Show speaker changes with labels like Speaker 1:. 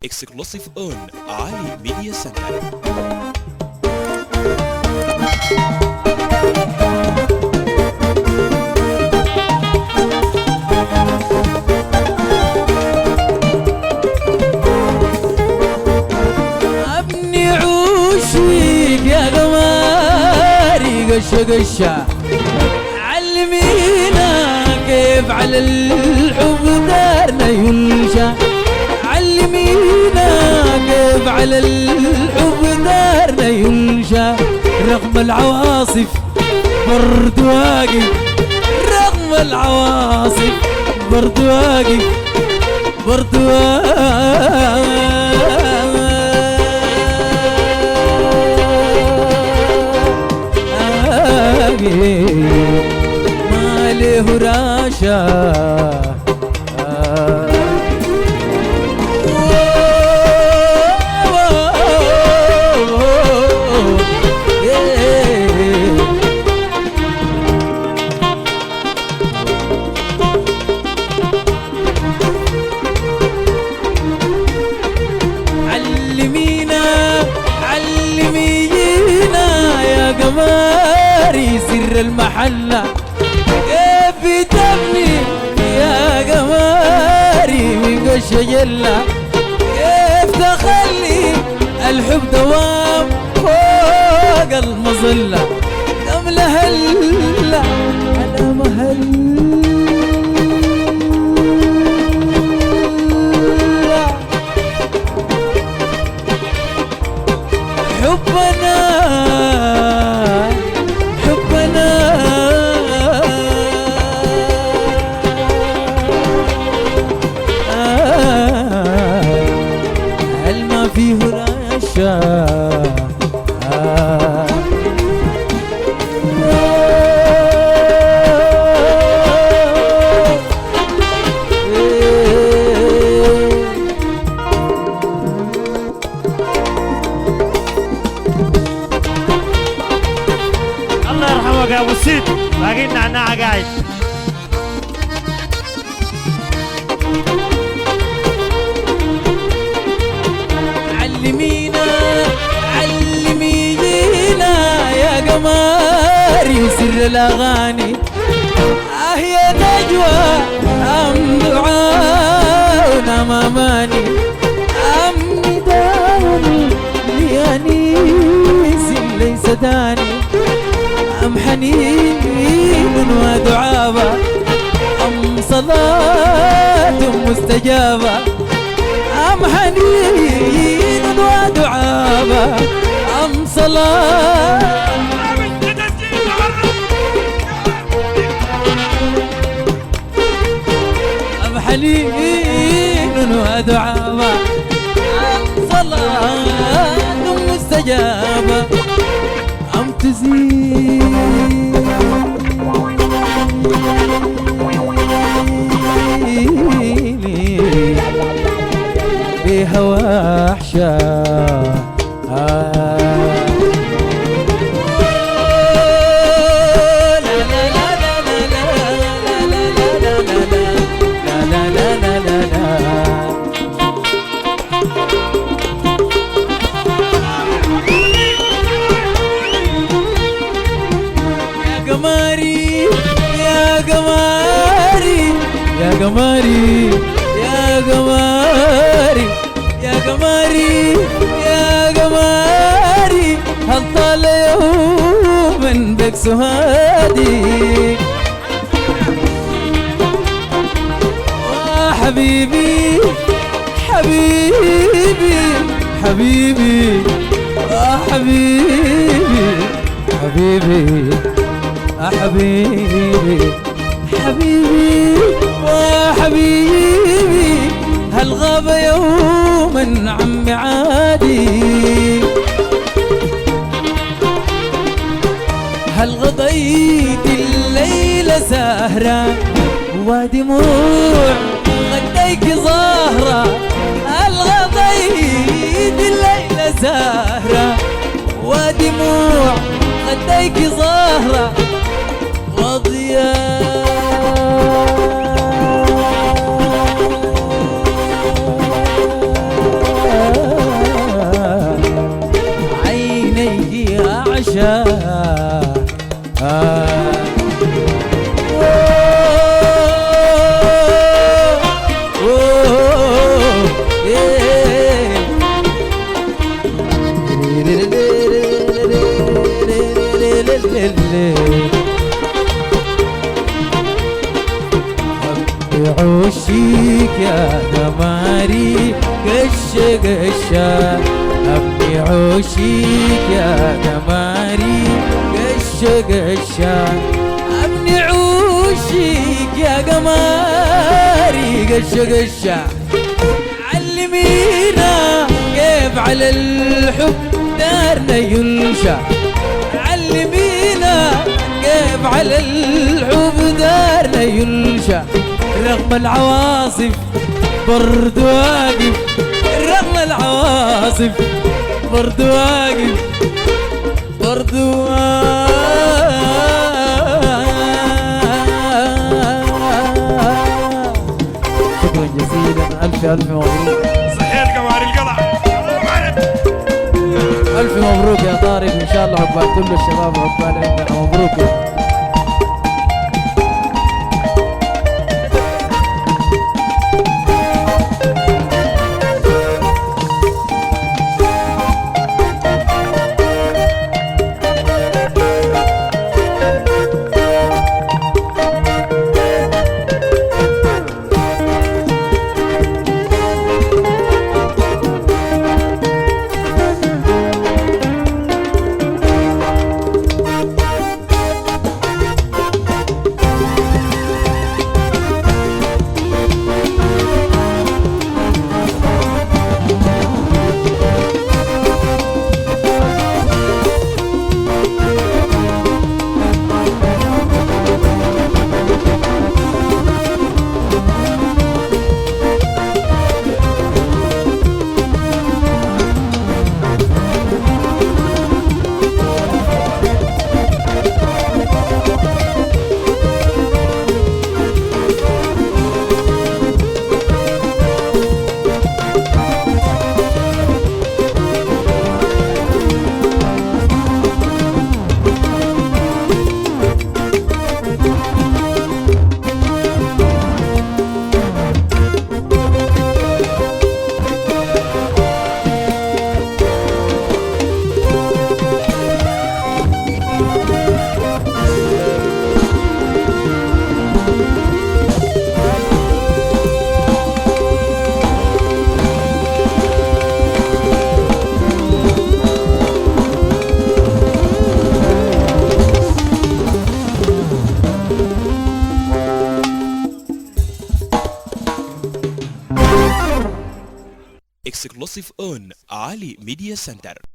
Speaker 1: exclusive on Ali Media Center.
Speaker 2: ابني عوشك يا قماري قشة قشة، علمينا كيف على الحب دارنا ينشا، علمينا كيف على الحب دارنا ينشا، رغم العواصف برد واقف، رغم العواصف برد واقف، برد واقف. ما له راشا علمينا علمينا يا قماري سر المحلة، كيف تبني يا قماري من قش جلة، كيف تخلي الحب دوام فوق المظلة، كم لهلا على مهل حبنا حبنا هل ما فيه رشا
Speaker 3: الله يرحمك يا ابو سيد، باقي نعناع قاعد.
Speaker 2: علمينا علمينا يا قماري سر الاغاني، يا نجوى ام دعاء اماماني، ام نداء لانيس ليس داني، ام حنين ودعابه، ام صلاه مستجابه، ام حنين ودعابه، ام صلاه ام حنين ودعابه، ام صلاه مستجابه، ام تزيد بهوى احشا يا قماري يا قماري يا قماري يا قماري يا قماري يا قماري، هل طال يوم بك سهادي، حبيبي حبيبي حبيبي حبيبي حبيبي حبيبي حبيبي وحبيبي، هل غاب يوما عن معادي، هل غضيت الليل سهرة ودموع غديك ظاهرة، هل غضيت الليل سهرة ودموع غديك ظاهرة وضياء عوشيك يا قمري قشة قشة أبني عوشيك يا قمري قشة قشة أبني عوشيك يا قمري قشة قشة علمينا كيف على الحب دارنا ينشا علمينا كيف على الحب دارنا ينشا رغم العواصف برد واقف رغم العواصف برد واقف برد واقف شكرا جزيلا ألف مبروك
Speaker 3: صحيت قمر القلع
Speaker 2: ألف مبروك يا طارق إن شاء الله عقبال كل الشباب عقبال عندنا مبروك
Speaker 1: Exclusive on Ali Media Center.